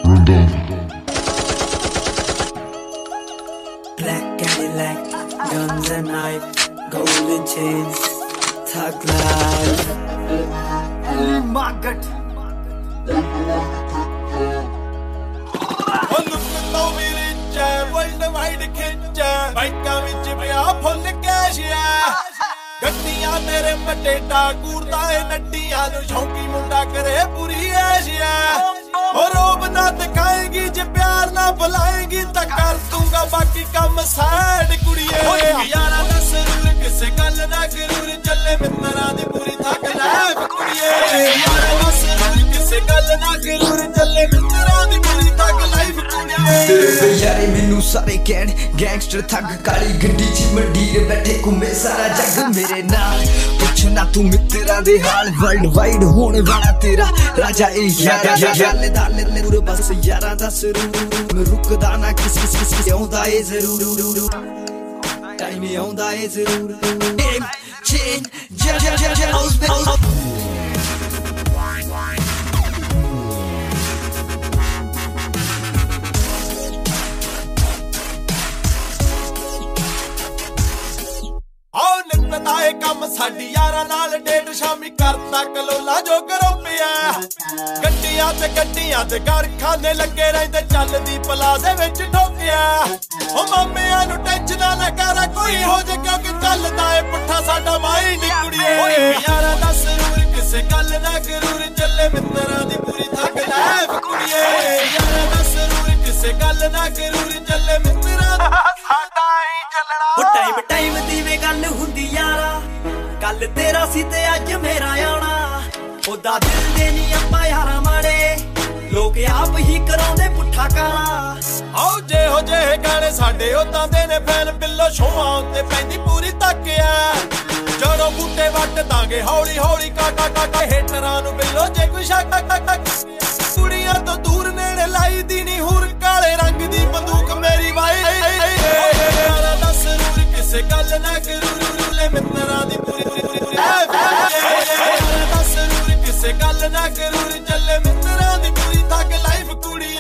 Black Cadillac, guns and knife, golden chains, thug life. Market. worldwide ਖਿੱਚਾ ਬਾਈਕਾਂ ਵਿੱਚ ਪਿਆ ਫੁੱਲ ਕੈਸ਼ਿਆ ਗੱਡੀਆਂ ਤੇਰੇ ਵੱਡੇ ਟਾਕੂਰ ਦਾ ਏ ਨੱਡੀਆਂ ਨੂੰ ਸ਼ੌਂਕੀ ਮੁੰਡਾ ਕਰੇ ਪੂਰੀ ਐਸ਼ਿਆ ਹੋ ਰੋਬ ਨਾ ਦਿਖਾਏਗੀ ਜੇ ਪਿਆਰ ਨਾ ਬੁਲਾਏਗੀ ਤਾਂ ਕਰ ਦੂੰਗਾ ਬਾਕੀ ਕੰਮ ਸਾਡ ਕੁੜੀਏ ਯਾਰਾਂ ਦਾ ਸਰੂਰ ਕਿਸੇ ਗੱਲ ਨਾ ਗਰੂਰ ਚੱਲੇ ਮਿੱਤਰਾਂ ਦੀ ਪੂਰੀ ਥੱਕ ਲੈ ਕੁੜੀਏ ਯਾਰਾਂ ਦਾ ਸਰੂਰ ਕਿਸੇ ਗੱਲ ਨਾ ਗਰੂਰ ਚੱਲੇ ਮਿੱਤਰਾਂ ਦੀ ਪੂਰੀ ਥੱਕ ਲਾਈਫ ਕੁੜੀਏ ਯਾਰੇ ਮੈਨੂੰ ਸਾਰੇ ਕਹਿਣ ਗੈਂਗਸਟਰ ਥੱਗ ਕਾਲੀ ਗੱਡੀ 'ਚ ਮੰਡੀਰ ਬੈਠੇ ਘੁੰਮੇ ਸਾਰਾ ਜੱਗ ਮੇਰੇ ਨਾਲ ਪੁੱਛਣਾ ਤੂੰ ਮਿੱਤਰਾਂ ਦੇ ਹਾਲ ਵਰਲਡ ਵਾਈਡ ਹੋਣ ਵਾਲਾ ਤੇਰਾ ਰਾਜਾ ਇਹ ਗੱਲ ਦਾ ਨੂਰ ਬਸ ਯਾਰਾਂ ਦਾ ਸਰੂਰ ਰੁਕਦਾ ਨਾ ਕਿਸ ਆਉਂਦਾ ਏ ਜ਼ਰੂਰ ਟਾਈਮ ਆਉਂਦਾ ਏ ਜ਼ਰੂਰ ਤਾਏ ਕੰਮ ਸਾਡੀ ਯਾਰਾਂ ਨਾਲ ਡੇਢ ਸ਼ਾਮੀ ਕਰਤਾ ਕਲੋਲਾ ਜੋ ਕਰੋਪਿਆ ਗੱਡੀਆਂ ਤੇ ਕਾਰਖਾਨੇ ਲੱਗੇ ਰਹਿੰਦੇ ਚੱਲਦੀ ਪਲਾਜ਼ੇ ਵਿੱਚ ਠੋਕਿਆ ਉਹ ਮਾਮਿਆਂ ਨੂੰ ਟੈਨਸ਼ਨਾਂ ਨਾ ਕਰ ਕੋਈ ਹੋ ਜੇ ਕਿਉਂਕਿ ਚੱਲਦਾ ਏ ਪੁੱਠਾ ਸਾਡਾ ਮਾਈ ਨੀ ਕੁੜੀਏ ਯਾਰਾਂ ਦਾ ਸਰੂਰ ਕਿਸੇ ਗੱਲ ਨਾ ਗਰੂਰ ਚੱਲੇ ਮਿੱਤਰਾਂ ਦੀ ਪੂਰੀ ਥੱਕ ਲੈ ਕੁੜੀਏ ਯਾਰਾਂ ਦਾ ਸਰੂਰ ਕਿਸੇ ਗੱਲ ਨਾ ਗਰੂਰ ਚੱਲੇ ਮਿੱਤਰਾਂ ਦਾ ਸਾਡਾ ਹੀ ਚੱਲਣਾ ਉਹ ਟਾਈਮ ਦੀ ਵੇ ਗੱਲ ਹੁੰਦੀ ਯਾਰਾ ਕੱਲ ਤੇਰਾ ਸੀ ਤੇ ਅੱਜ ਮੇਰਾ ਆਉਣਾ ਉਹਦਾ ਦਿਲ ਦੇ ਨੀ ਆਪਾਂ ਯਾਰਾ ਮਾੜੇ ਲੋਕ ਆਪ ਹੀ ਕਰਾਉਂਦੇ ਪੁੱਠਾ ਕਾਲਾ ਆਓ ਜਿਹੋ ਜਿਹੇ ਗਾਣੇ ਸਾਡੇ ਉਦਾਂ ਦੇ ਨੇ ਫੈਨ ਬਿੱਲੋ ਸ਼ੋਆਂ ਉੱਤੇ ਪੈਂਦੀ ਪੂਰੀ ਤੱਕਿਆ ਜਦੋਂ ਬੂਟੇ ਵੱਟ ਦਾਂਗੇ ਹੌਲੀ ਹੌਲੀ ਕਾਟਾ ਹੇਟਰਾਂ ਨੂੰ ਬਿੱਲੋ ਜੇ ਕੋਈ ਸ਼ੱਕ ਕੁੜੀਆਂ ਤੋਂ ਦੂਰ ਨੇੜੇ ਲਾਈ ਦੀ ਨੀ ਹੁਰ ਕਾਲੇ ਰੰਗ ਦੀ ਬੰਦੂਕ ਮੇਰੀ ਵਾਈ ਯਾਰਾਂ ਦਾ ਸਰੂਰ ਕਿਸੇ ਗੱਲ ਨਾ ਗਰੂਰ ਲੈ ਮਿੱਤਰਾਂ ਦੀ ਪੂਰੀ ਯਾਰਾਂ ਦਾ ਸਰੂਰ ਕਿਸੇ ਗੱਲ ਨਾ ਗਰੂਰ ਚੱਲੇ ਮਿੱਤਰਾਂ ਦੀ ਪੂਰੀ ਥੱਕ ਲਾਈਫ ਕੁੜੀ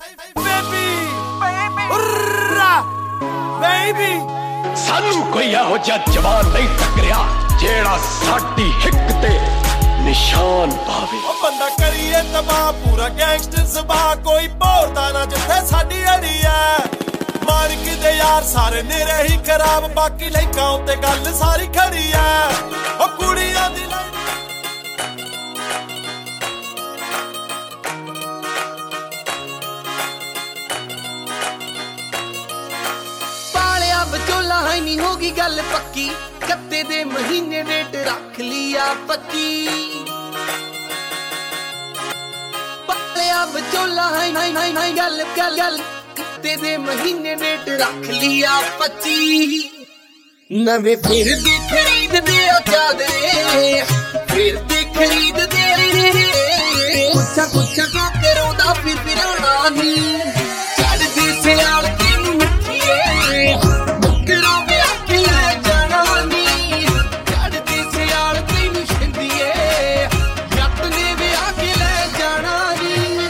ਬੇਬੀ ਸਾਨੂੰ ਕੋਈ ਇਹੋ ਜਿਹਾ ਜਵਾਨ ਨਹੀਂ ਟੱਕਰਿਆ ਜਿਹੜਾ ਸਾਡੀ ਹਿੱਕ ਤੇ ਨਿਸ਼ਾਨ ਪਾਵੇ ਉਹ ਬੰਦਾ ਕਰੀਏ ਤਬਾਹ ਪੂਰਾ ਗੈਂਗਸਟਰ ਸੁਭਾਅ ਕੋਈ ਭੋਰਦਾ ਨਾ ਜਿੱਥੇ ਸਾਡੀ ਅੜੀ ਐ ਮਾਰਕ ਦੇ ਯਾਰ ਸਾਰੇ ਨੇਰੇ ਹੀ ਖਰਾਬ ਬਾਕੀ ਲੈਕਾਂ ਉੱਤੇ ਗੱਲ ਸਾਰੀ ਖੜੀ ਐ ਉਹ ਕੁੜੀਆਂ ਦੀ ਪਾਲਿਆ ਬਚੋਲਾ ਹੈ ਨਹੀਂ ਹੋਗੀ ਗੱਲ ਪੱਕੀ ਕੱਤੇ ਦੇ ਮਹੀਨੇ ਡੇਟ ਰੱਖ ਲਿਆ ਪੱਕੀ ਪਾਲਿਆ ਬਚੋਲਾ ਹੈ ਗੱਲ ਕੱਤੇ ਦੇ ਮਹੀਨੇ ਡੇਟ ਰੱਖ ਲਿਆ 25 ਨਵੇਂ ਫਿਰ ਦੀ ਖਰੀਦਦੇ ਆ ਚਾਦਰੇ ਫਿਰ ਦੀ ਖਰੀਦਦੇ ਕੁਛਾ ਕਾ ਕਰੋਦਾ ਫਿਰ ਫਿਰਾਣਾ ਨਹੀਂ ਚੜਦੀ ਸਿਆਲ ਤੈਨੂੰ ਮਿੱਠੀਏ ਮੁਕਰਾ ਵਿਆਹ ਕੇ ਲੈ ਜਾਣਾ ਨਹੀਂ ਚੜਦੀ ਸਿਆਲ ਤੈਨੂੰ ਛਿੰਦੀਏ ਜੱਟ ਨੇ ਵਿਆਹ ਕੇ ਲੈ ਜਾਣਾ ਨਹੀਂ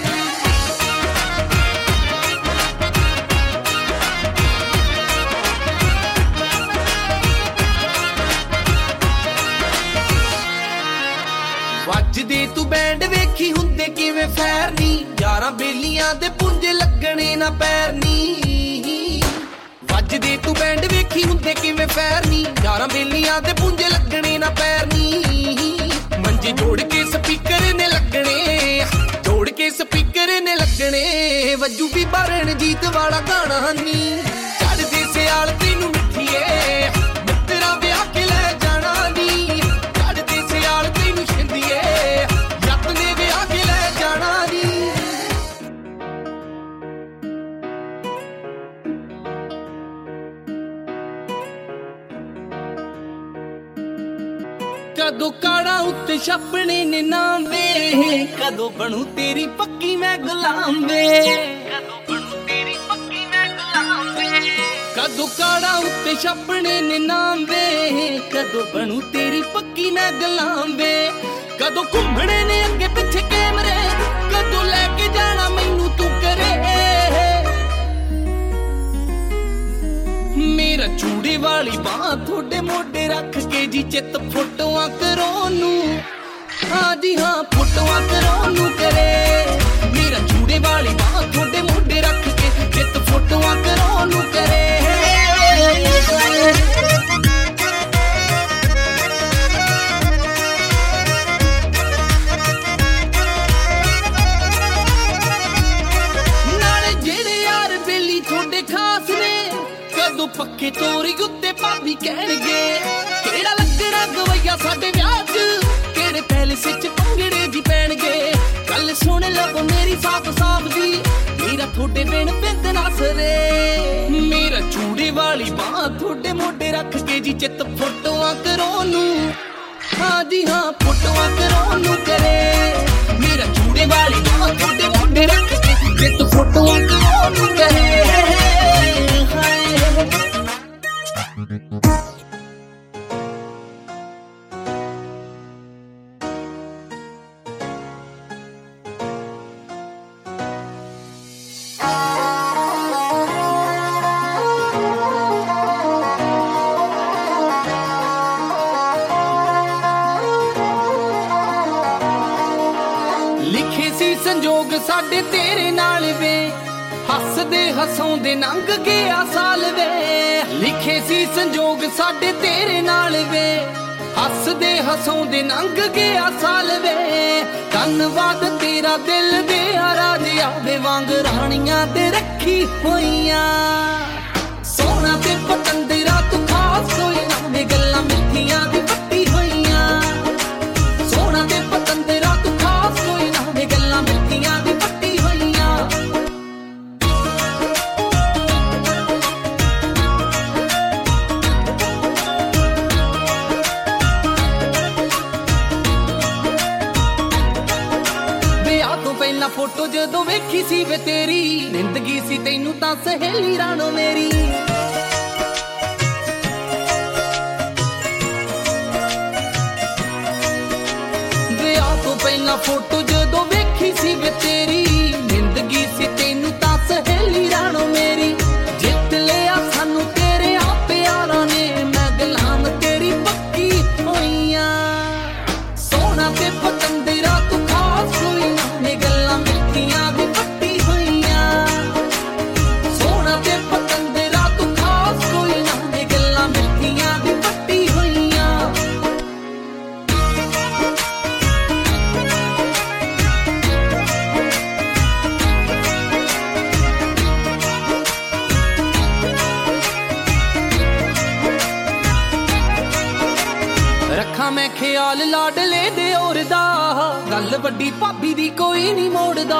ਵੱਜਦੇ ਤੂੰ ਬੈਂਡ ਵੇਖੀ ਹੁੰਦੇ ਕਿਵੇਂ ਫੈਰ ਨੀ ਯਾਰਾਂ ਬੇਲੀਆਂ ਦੇ ਪੁੰਜੇ ਲੱਗਣੇ ਨਾ ਪੈਰ ਨੀ ਵੱਜਦੇ ਤੂੰ ਬੈਂਡ ਵੇਖੀ ਹੁੰਦੇ ਕਿਵੇਂ ਫੈਰ ਨੀ ਯਾਰਾਂ ਬੇਲੀਆਂ ਦੇ ਪੁੰਜੇ ਲੱਗਣੇ ਨਾ ਪੈਰ ਨੀ ਮੰਜੇ ਜੋੜ ਕੇ ਸਪੀਕਰ ਨੇ ਲੱਗਣੇ ਜੋੜ ਕੇ ਸਪੀਕਰ ਨੇ ਲੱਗਣੇ ਵੱਜੂ ਵੀ ਬਰਨ ਜੀਤ ਵਾਲਾ ਗਾਣਾ ਨੀ ਚੜਦੇ ਸਿਆਲ ਤੈਨੂੰ ਮਿੱਠੀਏ ਮਿੱਤਰਾਂ ਵਿਆਹ ਕੇ ਲੈ ਜਾਣਾ ਨੀ ਚੜਦੇ ਸਿਆਲ ਤੈਨੂੰ ਛਿੰਦੀਏ ਜੱਟ ਨੇ ਵਿਆਹ ਕੇ ਲੈ ਜਾਣਾ ਨੀ ਕਦੋਂ ਕਾੜਾ ਉੱਤੇ ਛਾਪਣੇ ਨੇ ਨਾਮ ਵੇ ਕਦੋਂ ਬਣੂ ਤੇਰੀ ਪੱਕੀ ਮੈਂ ਗੁਲਾਮ ਵੇ ਕਦੋਂ ਬਣੂ ਤੇਰੀ ਪੱਕੀ ਮੈਂ ਗੁਲਾਮ ਵੇ ਕਦੋਂ ਕਾੜਾ ਉੱਤੇ ਛਾਪਣੇ ਨੇ ਨਾਮ ਵੇ ਕਦੋਂ ਬਣੂ ਤੇਰੀ ਪੱਕੀ ਮੈਂ ਗੁਲਾਮ ਵੇ ਕਦੋਂ ਘੁੰਮਣੇ ਨੇ ਅੱਗੇ ਪਿੱਛੇ ਕੈਮਰੇ ਕਦੋਂ ਲੈ ਕੇ ਜਾਣਾ ਮੈਨੂੰ ਤੂੰ करे। मेरा चूड़े वाली बांह थोड़े मोढे रख के जी चित फोटोआं कराउण नूं, हाँ जी हाँ फोटोआं कराउण नूं करे। मेरा चूड़े वाली बांह थोड़े मोढे रख के चित फोटोआं कराउण नूं करे। पक्के तोरी उत्ते भाभी कहणगे केड़ा लगना गवैया साडे विआह च, केड़े पैलेस च भंगड़े जी पैणगे। गल सुन लो मेरी साफ साफ जी, मेरा थोड़े बिन बिंद ना सरे। मेरा चूड़े वाली बांह थोड़े मोढे रख के जी चित फोटोआं कराउण नूं, हाँ जी हाँ फोटोआं कराउण नूं करे। मेरा चूड़े वाली बांह थोड़े मोढे रख के चित फोटोआं कराउण नूं करे। लिखे सी संजोग साडे तेरे नाल वे, हसदे हसाउंदे लंघ गया साल वे। लिखे सी संजोग साडे तेरे नाल वे, हसदे हसाउंदे लंघ गया साल वे। धन्नवाद तेरा दिल दे राजे आवे वांग राणियां ते रखी होइयां। सोना ते पतंदरा तू खास होई नावे गल्लां मिठियां दी पट्टी होइयां। सोना ते पतंदरा तू खास होई नावे गल्लां मिठियां दी पट्टी होइयां। पहला फोटो जदों वेखी सी वे तेरी, जिंदगी सी तैनू तां सहेली राणो मेरी। विआह तो पहला फोटो जदों वेखी सी वे तेरी, जिंदगी सी तैनू तां सहेली राणो मेरी। जित लिया सानू तेरे आ प्यारा ने, मैं गुलाम तेरी पक्की होइयां। सोना ते पतंदरा तू खास होई नावे गल्लां मिठियां दी पट्टी होइयां। सोना ते पतंदरा तू खास होई नावे गल्लां मिठियां दी पट्टी होइयां। रखा मैं ख्याल लाडले दे और दा, गल वड्डी भाभी दी कोई नहीं मोड़दा।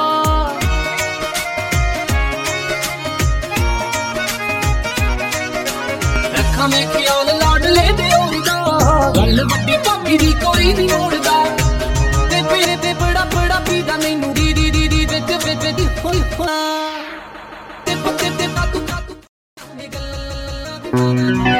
रखा मैं ख्याल लाडले दे और दा, गल वड्डी भाभी दी कोई नहीं मोड़दा। ते मेरे ते बड़ा बड़ा पीदा मैनू दी दी दी दी ते जबे ते दी होई होना। ते पत्ते ते तातू तातू ये गल्लां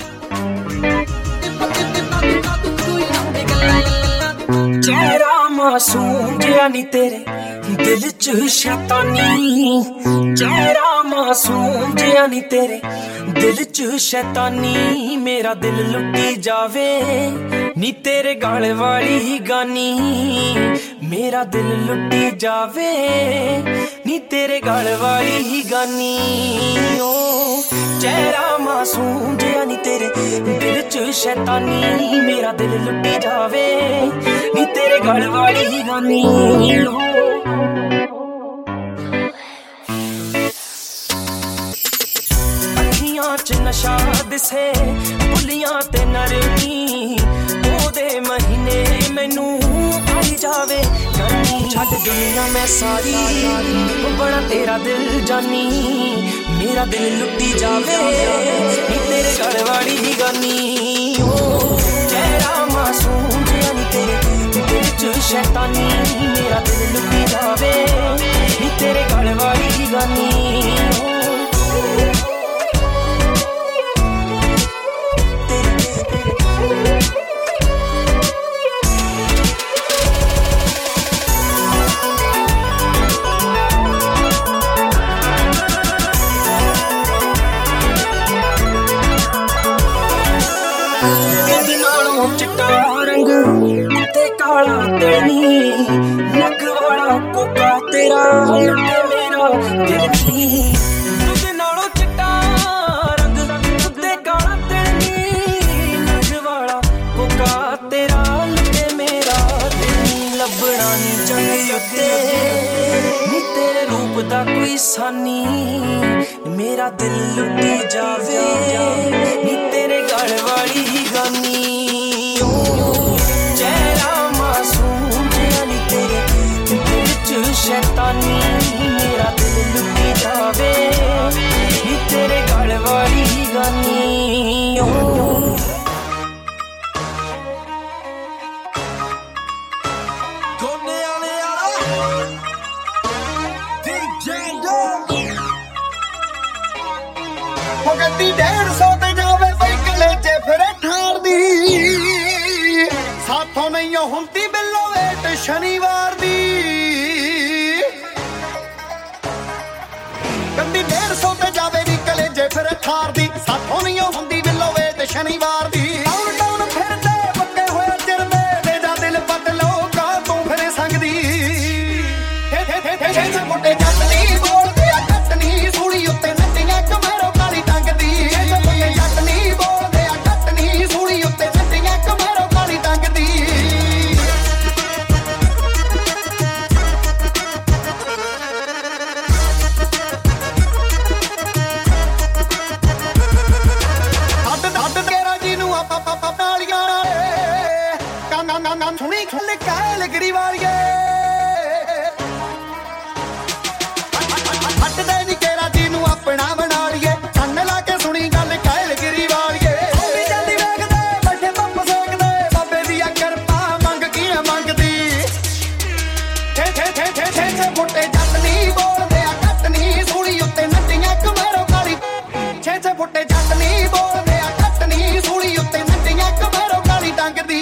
चेहरा मासूम जिहा नी तेरे दिल च शैतानी। चेहरा मासूम जिहा नी तेरे दिल च शैतानी। मेरा दिल लुटी जावे नी तेरे गाल वाली गानी। मेरा दिल लुटी जावे नी तेरे गाल वाली गानी। ओ चेहरा मासूम जिहा नी तेरे दिल च शैतानी। मेरा दिल लुटी जावे नी तेरे गाल वाली गानी। अखियां च नशा दिसे बुलियां ते नरमी। ओदे महीने मैनू आई जावे गर्मी। छड्ड दुनिया मैं सारी बड़ा तेरा दिल जानी। मेरा दिल लुटी जावे नी तेरे गल वाली गानी। ओ चेहरा मासूम जिहा नी तेरे दिल च शैतानी। मेरा दिल लुटी जावे नी तेरे गल वाली गानी। ਤੇ ਕਾਲਾ ਤੇਨੀ ਨੱਕ ਵਾਲਾ ਕੋਕਾ ਤੇਰਾ ਲੱਗੇ ਮੇਰਾ ਦਿਲ ਨੀ ਤੁਝ ਨਾਲੋਂ ਚਿੱਟਾ ਰੰਗ ਤੇ ਕਾਲਾ ਤੇਨੀ ਨੱਕ ਵਾਲਾ ਕੋਕਾ ਤੇਰਾ ਲੱਗੇ ਮੇਰਾ ਦਿਲ ਨੀ ਲੱਭਣਾ ਨੀ ਚੰਗੇ ਉੱਤੇ ਨੀ ਤੇਰੇ ਰੂਪ ਦਾ ਕੋਈ ਸਾਨੀ ਮੇਰਾ ਦਿਲ ਲੁੱਟੀ ਜਾਵੇ ਨੀ ਤੇਰੇ ਗਲ ਵਾਲੀ ਹੀ ਗਾਨੀ ਚਿਹਰਾ ਮਾਸੂਮ ਜਿਹਾ ਨੀ ਤੇਰੇ ਦਿਲ ਚ ਸ਼ੈਤਾਨੀ ਮੇਰਾ ਦਿਲ ਲੁੱਟੀ ਜਾਵੇ ਨੀ ਤੇਰੇ ਗਲ ਵਾਲੀ ਹੀ ਗਾਨੀ ਗੋਨੇ ਵਾਲੇ ਆਲਾ DJ ਹੋ ਗੱਡੀ 150 ਤੇ ਜਾਵੇ ਬਈ ਕਲੇਜੇ ਫਿਰੇ ਠਾਰਦੀ ਸਾਥੋਂ ਨਹੀਂ ਹੁੰਦੀ ਬਿੱਲੋ ਵੇਟ ਸ਼ਨੀਵਾਰ ਦੀ ਗੱਡੀ 150 ਤੇ ਜਾਵੇ ਵੀ ਕਲੇਜੇ ਫਿਰੇ ਠਾਰਦੀ ਸਾਥੋਂ ਨਹੀਂ ਹੁੰਦੀ ਬਿੱਲੋ ਵੇਟ ਸ਼ਨੀਵਾਰ ਦੀ ਟਾਊਨ ਟਾਊਨ ਫਿਰਦੇ ਪੱਕੇ ਹੋਏ ਚਿਰਦੇ ਦੇ ਜਾ ਦਿਲ ਬਦਲੋ ਕਾ ਤੂੰ ਫਿਰੇ ਸੰਗਦੀ ਛੇ ਮੁੰਡੇ ਜੱਟਨੀ ਬੋਲਦੇ ਆ ਜੱਟਨੀ ਸੂਲੀ ਉੱਤੇ ਨੱਟੀਆਂ ਕਮਰੋ ਕਾਲੀ ਟੰਗਦੀ ਛੇ ਮੁੰਡੇ ਜੱਟਨੀ ਬੋਲਦੇ ਆ ਜੱਟਨੀ ਸੂਲੀ ਉੱਤੇ ਨੱਟੀਆਂ ਕਮਰੋ ਕਾਲੀ ਟੰਗਦੀ ਹੱਦ ਤੇਰਾ ਜੀ ਨੂੰ ਆਪਾਂ ਨਾਲੀਆਂ ਕੰਨ ਸੁਣੀ ਖੁੱਲ ਕਾਇਲ ਗਰੀ ਵਾਲੀਏ ਹੱਟਦੇ ਨੀ ਕੇਰਾ ਜੀ ਨੂੰ ਆਪਣਾ ਬਣਾ ਲਈਏ ਕੰਨ ਲਾ ਕੇ ਸੁਣੀ ਗੱਲ ਕਾਇਲ ਗਿਰੀ ਵਾਲੀਏ ਵੀ ਜਲਦੀ ਵੇਖਦੇ ਬੈਠੇ ਪੰਪ ਸੇਕਦੇ ਬਾਬੇ ਦੀ ਕਿਰਪਾ ਮੰਗ ਕੀ ਮੰਗਦੀ ਛੇ ਮੁੰਡੇ ਜੱਟਨੀ ਬੋਲਦੇ ਆ ਜੱਟਨੀ ਸੂਲੀ ਉੱਤੇ ਨੱਟੀਆਂ ਕਮਰੋ ਕਾਲੀ ਛੇ ਮੁੰਡੇ ਜੱਟਨੀ ਬੋਲਦੇ ਆ ਜੱਟਨੀ ਸੂਲੀ ਉੱਤੇ ਨੱਟੀਆਂ ਕਮਰੋ ਕਾਲੀ ਟੰਗਦੀ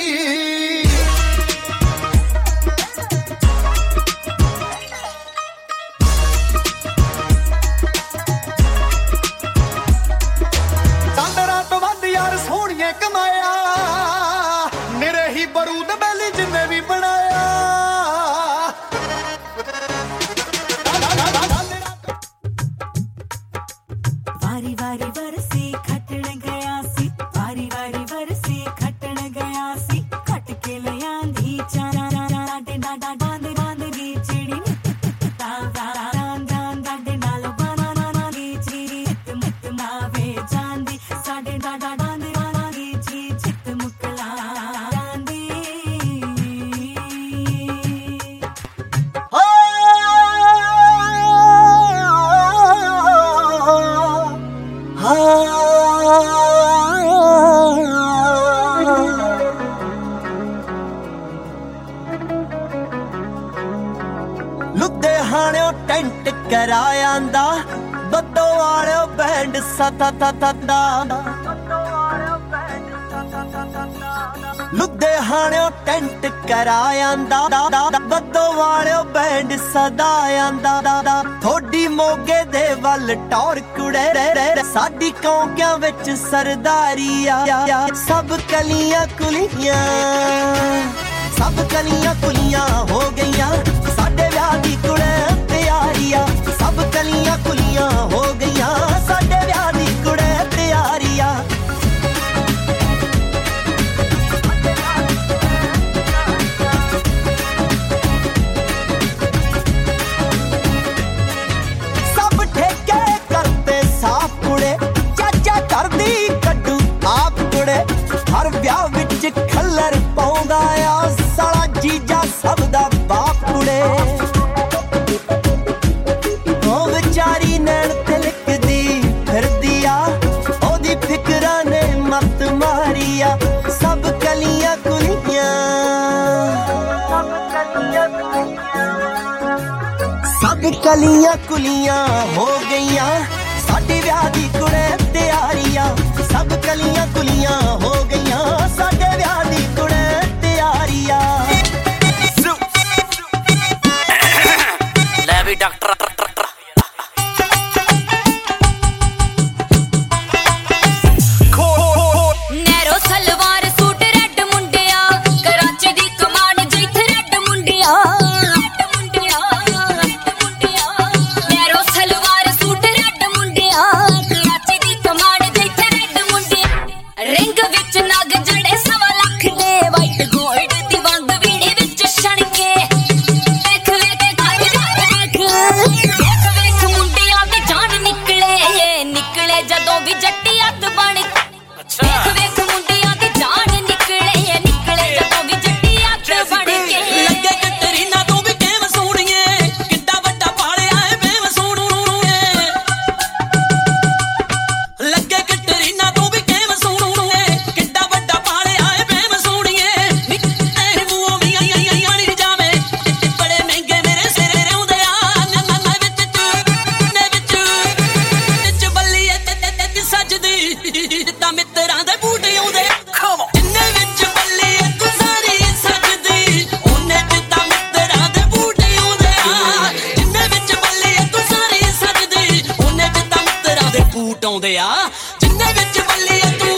ਸੋਹਣੀਆਂ ਕਮਾਇਆ ਮੇਰੇ ਹੀ ਬਰੂਦ ਬੈਲੀ ਜਿੰਨੇ ਵੀ ਬਣਾਇਆ ਵਾਰੀ ਵਾਰੀ ਵਰਸੀ ਖੱਟਣ ਗਿਆ ਸੀ ਵਾਰੀ ਵਾਰੀ ਵਰਸੀ ਖੱਟਣ ਗਿਆ ਸੀ ਖੱਟ ਕੇ ਲਿਆਂਦੀ ਚਾਰਾ ਡਾਡੇ ਡਾਡਾ ਡਾਂਦੇ ਡਾਂਦੇ ਦੀ ਚਿੜੀ ਡਾਡੇ ਨਾਲ ਬਾਨਾ ਦੀ ਚਿੜੀ ਮਿੱਤ ਮਾਵੇ ਜਾਂਦੀ ਸਾਡੇ ਡਾਡਾ ਡਾਂਦੇ ਦੀ ਚੀ ਚਿੱਤ ਮੁਕਲਾ ਜਾਂਦੀ ਲੁਧਿਆਣਿਓਂ ਟੈਂਟ ਕਰਾਇਆਂਦਾ ਬੱਦੋ ਵਾਲਿਓ ਬੈਂਡ ਸਤਾ ਲੁਧਿਆਣਿਓਂ ਟੈਂਟ ਕਰਾਇਆਂਦਾ ਬੱਦੋ ਵਾਲਿਓ ਬੈਂਡ ਸਦਾ ਆਂਦਾ ਥੋੜੀ ਮੋਗੇ ਦੇ ਵੱਲ ਟੌਰ ਕੁੜੇ ਸਾਡੀ ਕੌਂਕਿਆਂ ਵਿੱਚ ਸਰਦਾਰੀ ਆ ਸਭ ਕਲੀਆਂ ਕੁਲੀਆਂ ਹੋ ਗਈਆਂ ਸਾਡੇ ਵਿਆਹ ਦੀ ਕੁੜੇ ਤਿਆਰੀ ਆ ਸਭ ਕਲੀਆਂ ਕੁਲੀਆਂ ਹੋ ਗਈਆਂ ਸਾਡੇ ਵਿਆਹ ਦੀ ਕੁੜੇ ਤਿਆਰੀ ਆ ਸਭ ਠੇਕੇ ਕਰਦੇ ਸਾਫ ਕੁੜੇ ਚਾਚਾ ਕਰਦੀ ਕੱਢੂ ਆਪ ਕੁੜੇ ਹਰ ਵਿਆਹ ਵਿੱਚ ਖੱਲਰ ਪਾਉਂਦਾ ਆ ਸਾਲਾ ਜੀਜਾ ਸਭ ਦਾ ਬਾਪ ਕੁੜੇ ਉਹ ਵਿਚਾਰੀ ਨੈਣ ਤਿਲਕਦੀ ਫਿਰਦੀ ਆ ਉਹਦੀ ਫਿਕਰਾਂ ਨੇ ਮੱਤ ਮਾਰੀ ਆ ਸਭ ਕਲੀਆਂ ਕੁਲੀਆਂ ਹੋ ਗਈਆਂ ਸਾਡੇ ਵਿਆਹ ਦੀ ਕੁੜੇ ਤਿਆਰੀ ਆ ਸਭ ਕਲੀਆਂ ਕੁਲੀਆਂ ਹੋ ਗਈਆਂ ਸਾਡੇ ਵਿਆਹ ਦੀ ਕੁੜੇ ਤਿਆਰੀ ਆ ਲੈ ਵੀ doctor narrow salwar suit red ਮੁੰਡਿਆ ਕਰਾਚੀ ਆਉਂਦੇ ਆ ਜਿੰਨੇ ਵਿੱਚ ਬੱਲੀ ਆ ਤੂੰ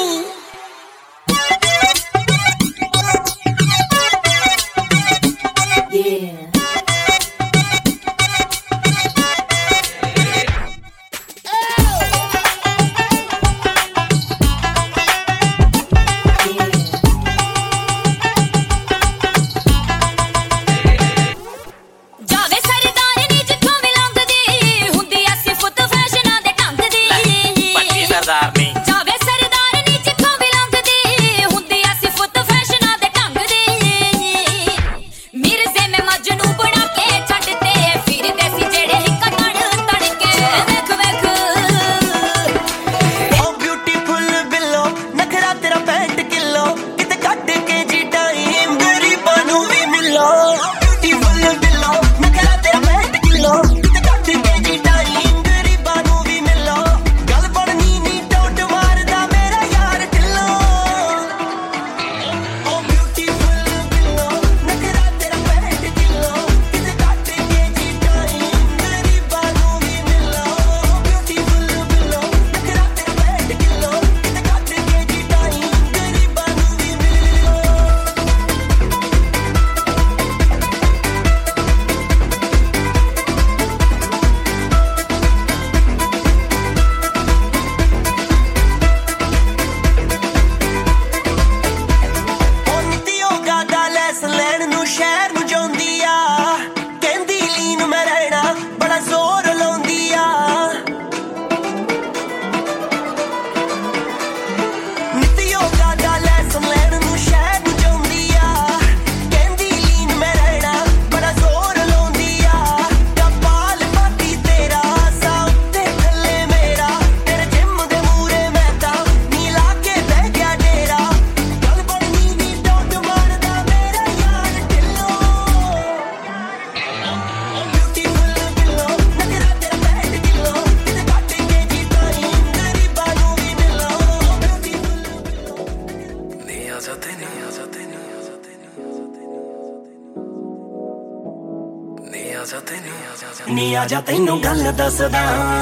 ਨੀ ਆਜਾ ਤੈਨੂੰ ਗੱਲ ਦੱਸਦਾ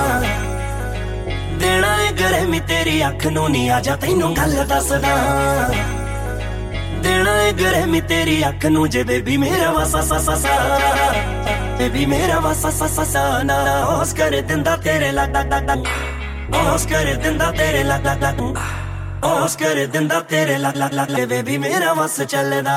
ਦੇਣਾ ਏ ਗਰਮੀ ਤੇਰੀ ਅੱਖ ਨੂੰ ਨੀ ਆਜਾ ਤੈਨੂੰ ਗੱਲ ਦੱਸਦਾ ਦੇਣਾ ਏ ਗਰਮੀ ਤੇਰੀ ਅੱਖ ਨੂੰ ਜੇ ਬੇਬੀ ਮੇਰਾ ਵਸਾ ਸਾ ਸਾ ਸਾ ਬੇਬੀ ਮੇਰਾ ਵਸਾ ਸਾ ਸਾ ਸਾ ਨਾ ਹੋਸ ਕਰ ਦਿੰਦਾ ਤੇਰੇ ਲੱਗ ਲੱਗ ਹੋਸ ਕਰ ਦਿੰਦਾ ਤੇਰੇ ਲੱਗ ਲੱਗ ਹੋਸ ਕਰ ਦਿੰਦਾ ਤੇਰੇ ਲੱਗ ਲੱਗ ਬੇਬੀ ਮੇਰਾ ਵਸ ਚੱਲਦਾ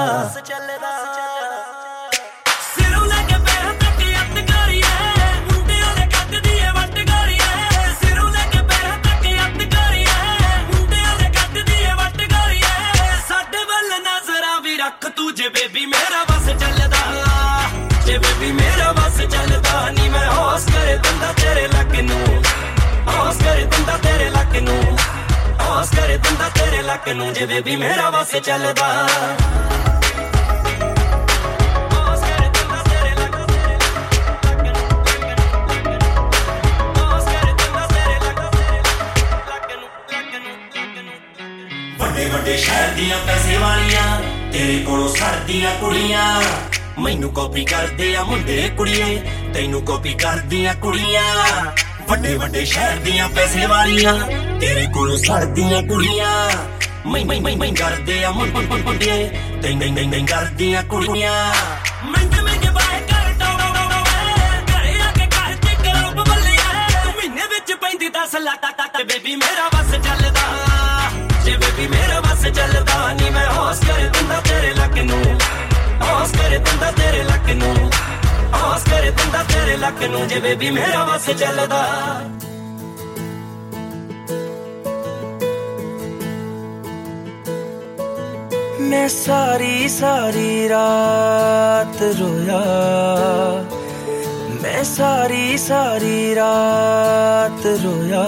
ਜੇ ਬੇਬੀ ਮੇਰਾ ਬਸ ਚੱਲਦਾ ਜੇ ਬੇਬੀ ਮੇਰਾ ਬਸ ਚੱਲਦਾ ਨੀ ਮੈਂ ਹੋਸ ਕਰ ਦਿੰਦਾ ਤੇਰੇ ਲੱਕ ਨੂੰ ਹੋਸ ਕਰ ਦਿੰਦਾ ਤੇਰੇ ਲੱਕ ਨੂੰ ਹੋਸ ਕਰ ਦਿੰਦਾ ਤੇਰੇ ਲੱਕ ਨੂੰ ਜੇ ਬੇਬੀ ਮੇਰਾ ਬਸ ਚੱਲਦਾ ਵੱਡੇ ਵੱਡੇ ਸ਼ਹਿਰ ਦੀਆਂ ਪੈਸੇ ਵਾਲੀਆਂ ਤੇਰੇ ਕੋਲੋਂ ਸੜਦੀਆਂ ਕੁੜੀਆਂ ਮੈਨੂੰ ਕਾਪੀ ਕਰਦੇ ਆ ਮੁੰਡੇ ਕੁੜੀਏ ਤੈਨੂੰ ਕਾਪੀ ਕਰਦੀਆਂ ਕੁੜੀਆਂ ਵੱਡੇ ਵੱਡੇ ਸ਼ਹਿਰ ਦੀਆਂ ਪੈਸੇ ਵਾਲੀਆਂ ਤੇਰੇ ਕੋਲੋਂ ਸੜਦੀਆਂ ਕੁੜੀਆਂ ਮੈਂ ਕਰਦੇ ਆ ਮੁੰਡੇ ਤੈਨੂੰ ਕਰਦੀਆਂ ਕੁੜੀਆਂ ਮਹਿੰਗੇ ਬਾਏ ਕਰ ਘਰੇ ਆ ਕੇ ਘਰ ਤੇ ਕਰੋ ਬੱਲੀਆਂ ਮਹੀਨੇ ਵਿੱਚ ਪੈਂਦੀ 10 ਲੱਖ ਤੱਕ ਬੇਬੀ ਮੇਰਾ ਬਸ ਚੱਲਦਾ ਜੇ ਬੇਬੀ ਮੇਰਾ ਬਸ ਚੱਲਦਾ ਨੀ ਮੈਂ ਹੋਸ ਕਰ ਦਿੰਦਾ ਤੇਰੇ ਲੱਕ ਨੂੰ ਹੋਸ ਕਰ ਦਿੰਦਾ ਤੇਰੇ ਲੱਕ ਨੂੰ ਹੋਸ ਕਰ ਦਿੰਦਾ ਤੇਰੇ ਲੱਕ ਨੂੰ ਜੇ ਬੇਬੀ ਮੇਰਾ ਬਸ ਚੱਲਦਾ ਮੈਂ ਸਾਰੀ ਸਾਰੀ ਰਾਤ ਰੋਇਆ ਮੈਂ ਸਾਰੀ ਸਾਰੀ ਰਾਤ ਰੋਇਆ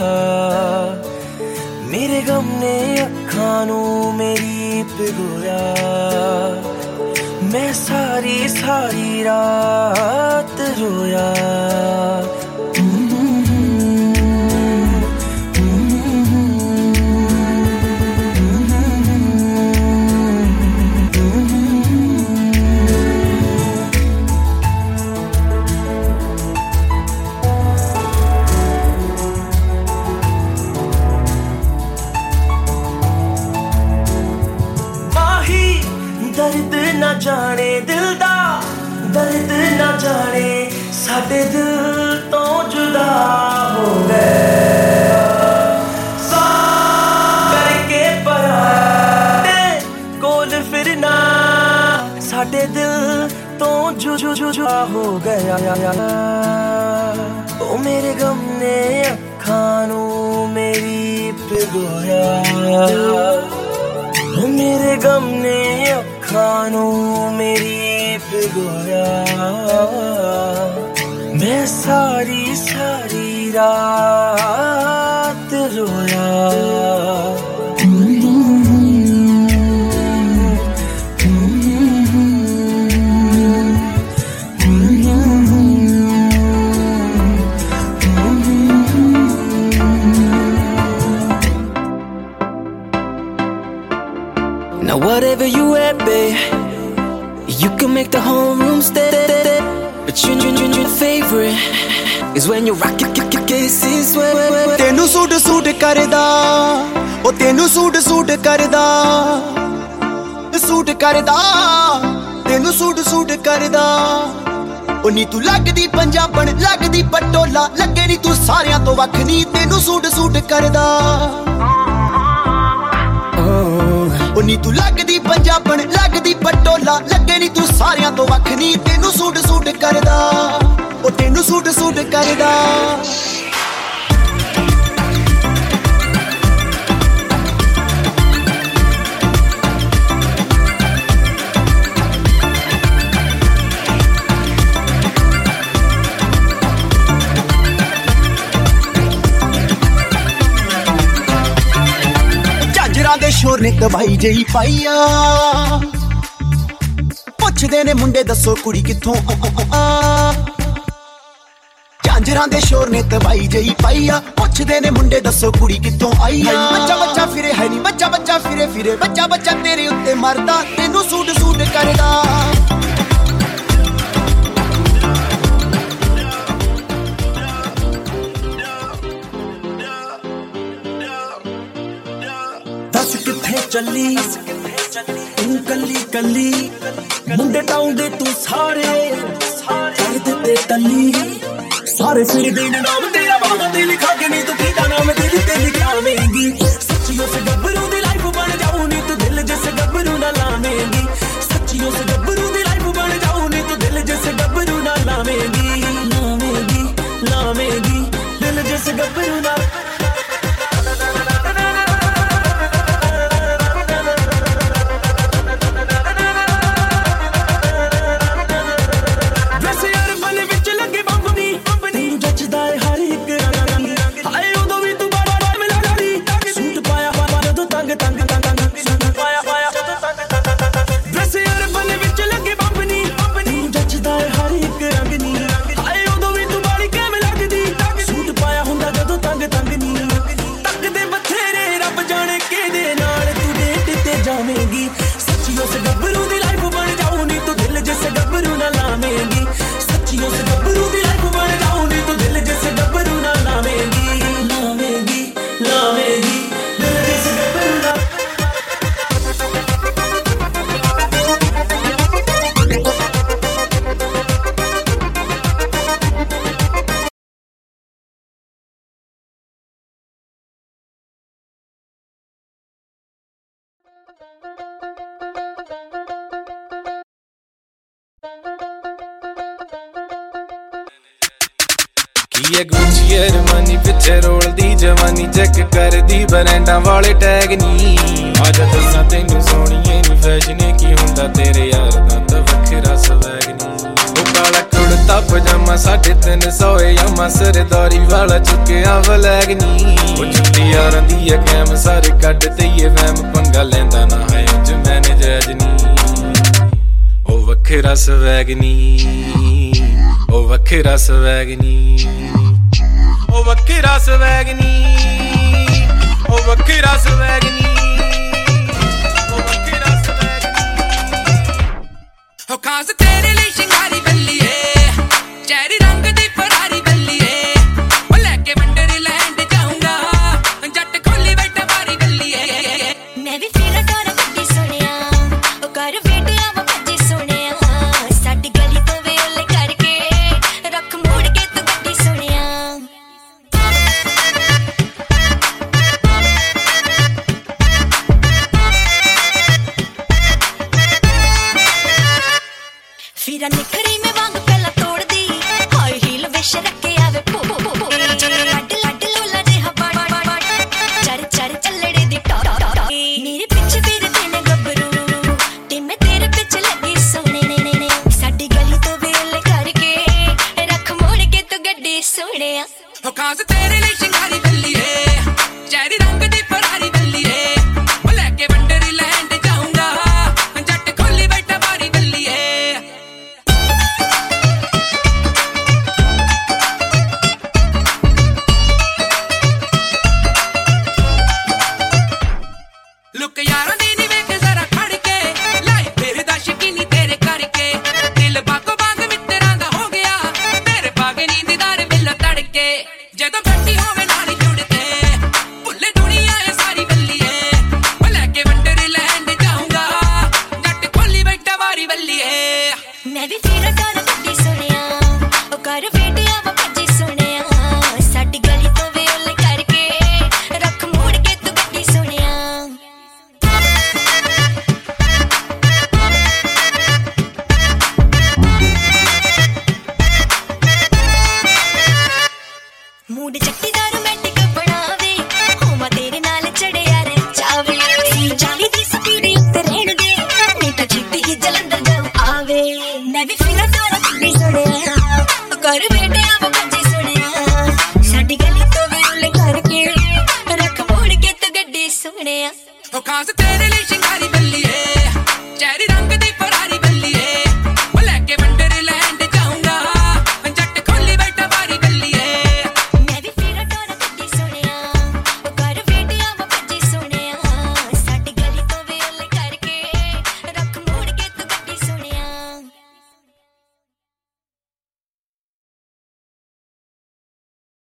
ਮੇਰੇ ਗਮ ਨੇ ਅੱਖਾਂ ਨੂੰ ਮੇਰੀ ਭਿਗੋਇਆ ਮੈਂ ਸਾਰੀ ਸਾਰੀ ਰਾਤ ਰੋਇਆ ना जाने दिल दा दर्द ना जाने साडे दिल तो जुदा हो गए करके पराते कोल फिरना साडे दिल तो जुदा हो गया ओ मेरे गम ने अखां नू मेरी पिघोया मेरे गम ने अखां नू मेरी पिघोया मैं सारी सारी रात रोया Now whatever you at, babe, you can make the whole room stay. But your favorite is when you rock your kisses. ਤੈਨੂੰ ਸੂਟ ਸੂਟ ਕਰਦਾ ਉਹ ਤੈਨੂੰ ਸੂਟ ਸੂਟ ਕਰਦਾ ਸੂਟ ਕਰਦਾ ਤੈਨੂੰ ਸੂਟ ਸੂਟ ਕਰਦਾ ਉਹ ਨੀ ਤੂੰ ਲੱਗਦੀ ਪੰਜਾਬਣ ਲੱਗਦੀ ਪਟੋਲਾ ਲੱਗੇ ਨੀ ਤੂੰ ਸਾਰਿਆਂ ਤੋਂ ਵੱਖ ਨੀ ਤੈਨੂੰ ਸੂਟ ਸੂਟ ਕਰਦਾ ਉਹ ਨੀ ਤੂੰ ਲੱਗਦੀ ਪੰਜਾਬਣ ਲੱਗਦੀ ਪਟੋਲਾ ਲੱਗੇ ਨੀ ਤੂੰ ਸਾਰਿਆਂ ਤੋਂ ਵੱਖ ਨੀ ਤੈਨੂੰ ਸੂਟ ਸੂਟ ਕਰਦਾ ਉਹ ਤੈਨੂੰ ਸੂਟ ਸੂਟ ਕਰਦਾ ਦੇ ਸ਼ੋਰ ਨੇ ਦਵਾਈ ਜਈ ਪਾਈਆ ਪੁੱਛਦੇ ਨੇ ਮੁੰਡੇ ਦੱਸੋ ਕੁੜੀ ਕਿੱਥੋਂ ਝਾਂਜਰਾਂ ਦੇ ਸ਼ੋਰ ਨੇ ਦਵਾਈ ਜਈ ਪਾਈਆ ਪੁੱਛਦੇ ਨੇ ਮੁੰਡੇ ਦੱਸੋ ਕੁੜੀ ਕਿੱਥੋਂ ਆਈ ਹੈ ਬੱਚਾ ਬੱਚਾ ਫਿਰੇ ਹੈ ਨੀ ਬੱਚਾ ਬੱਚਾ ਫਿਰੇ ਫਿਰੇ ਬੱਚਾ ਬੱਚਾ ਤੇਰੇ ਉੱਤੇ ਮਰਦਾ ਤੈਨੂੰ ਸੂਟ ਸੂਟ ਕਰਦਾ किथे चली तू कली कली मुंडे टाउंदे तू सारे कर दिते तली सारे फिर दिन नाम तेरा बाबा ते लिखा के नहीं तू कीदा नाम तेरी ते लिखावेंगी सच्चियों से गब्बरू दी लाइफ बन जाऊं नी तू दिल जैसे गब्बरू ना लावेंगी सच्चियों से गब्बरू दी लाइफ बन जाऊं नी तू दिल जैसे गब्बरू ना लावेंगी लावेंगी लावेंगी दिल जैसे गब्बरू ना सच्चियों से गब्बरू दी लाइफ बन जाऊं नी तू दिल जैसे गब्बरू ना लावेंगी सच्चियों से गब्बरू दी लाइफ बन जाऊं नी तू दिल जैसे गब्बरू ना लावेंगी लावेंगी लावेंगी दिल जैसे गब्बरू ना ਕੀ ਗੁੱਚੀ ਅਰਮਾਨੀ ਪਿੱਛੇ ਰੋਲਦੀ ਜਵਾਨੀ ਚੈੱਕ ਕਰਦੀ ਬਰੈਂਡਾਂ ਵਾਲੇ ਟੈਗ ਨੀ ਅੱਜ ਦੱਸਾਂ ਤੈਨੂੰ ਸੋਹਣੀਏ ਨੀ ਫੈਸ਼ਨ ਕੀ ਹੁੰਦਾ ਤੇਰੇ ਯਾਰ ਦਾ ਤਾਂ ਵੱਖਰਾ ਸਵੈਗ ਨੀ ਉਹ ਕਾਲਾ ਕੁੜਤਾ ਪਜਾਮਾ 350 ਯਾਮਾ ਸਰਦਾਰੀ ਵਾਲਾ ਚੁੱਕਿਆ ਵਲੈਗ ਨੀ ਉਹ ਚੁੱਤੀ ਯਾਰਾਂ ਦੀ ਆ ਕੈਮ ਸਾਰੇ ਕੱਢ ਤੇ ਇਹ ਵਹਿਮ ਪੰਗਾ ਲੈਂਦਾ ਨਾ ਹੈ ਅੱਜ ਮੈਨੇ ਜੈਜ ਨੀ ਉਹ ਵੱਖਰਾ ਸਵੈਗ ਨੀ ਉਹ ਵੱਖਰਾ ਸਵੈਗ ਨੀ ਉਹ ਵੱਖਰਾ ਸਵੈਗ ਨੀ ਉਹ ਵੱਖਰਾ ਸਵੈਗ ਨੀ ਉਹ ਵੱਖਰਾ ਸਵੈਗ ਨੀ ਹੋ ਖਾਸ ਤੇਰੇ ਲਈ ਸ਼ਿੰਗਾਰੀ ਬੱਲੀਏ ਚਿਹਰੇ ਰੰਗ ਦੀ ਫਰਾਰੀ ਬੱਲੀਏ ਉਹ ਲੈ ਕੇ ਵੰਡਰਲੈਂਡ ਜਾਊਂਗਾ ਜੱਟ ਖੋਲੀ ਬੈਠਾ ਬਾਰੀ ਬੱਲੀਏ ਮੈਂ ਵੀ ਫੇਰਾ ਕਰ ਵੱਡੀ ਸੁਣਿਆ ਉਹ ਕਰ ਵੇਟਿਆ ਵਾ ਭੱਜੀ फिर निखरी में वांग पहला तोड़ दी हाई हील विश रखे आवे पो लड लड लोला जे हवा चर चर चलड़े दी टॉप मेरे पीछे फिर तेने गबरू ते मैं तेरे पीछे लगी सोने ने साडी गली तो वेले करके रख मोड़ के तू गड्डी सोने हो खास तेरे लिए शिंगारी बल्ली रे चेरी रंग दी फरारी बल्ली रे ओ लेके वंडरलैंड जाऊंगा जट खोली बैठा बारी बल्ली रे लुक यारा दी नी वेख जरा खड़ के लाई फिर दा शकीनी तेरे करके दिल बाको बाग मित्तरां दा हो गया तेरे बागे नींददार बिल तड़के ਜਦੋਂ ਬੈਠੀ ਹੋਵੇ ਨਾਲ ਜੁੜਦੇ ਭੁੱਲੇ ਦੁਨੀਆ ਇਹ ਸਾਰੀ ਬੱਲੀਏ ਉਹ ਲੈ ਕੇ ਵੰਡਰਲੈਂਡ ਜਾਊਂਗਾ ਜੱਟ ਖੋਲੀ ਬੈਠਾ ਵਾਰੀ ਬੱਲੀਏ मैं भी फिर डर गड्डी सुनिया ओ कर बेटिया वा भज्जी सुनिया साडी गली तो वेले करके रख मोड़ के तू गड्डी सुनिया मूड चट्टी दा रोमांटिक बनावे होवा तेरे नाल चढ़िया रे चावे जाली दी स्पीड उत्ते रहण दे नहीं तां छेती ही जलंधर जाऊं आवे मैं भी फिर डर गड्डी सुनिया ओ कर बेटिया वा भज्जी सुनिया साडी गली तो वेले करके रख मोड़ के तू गड्डी सुनिया हो खास तेरे लिए शिंगारी बल्ली रे चेरी रंग दी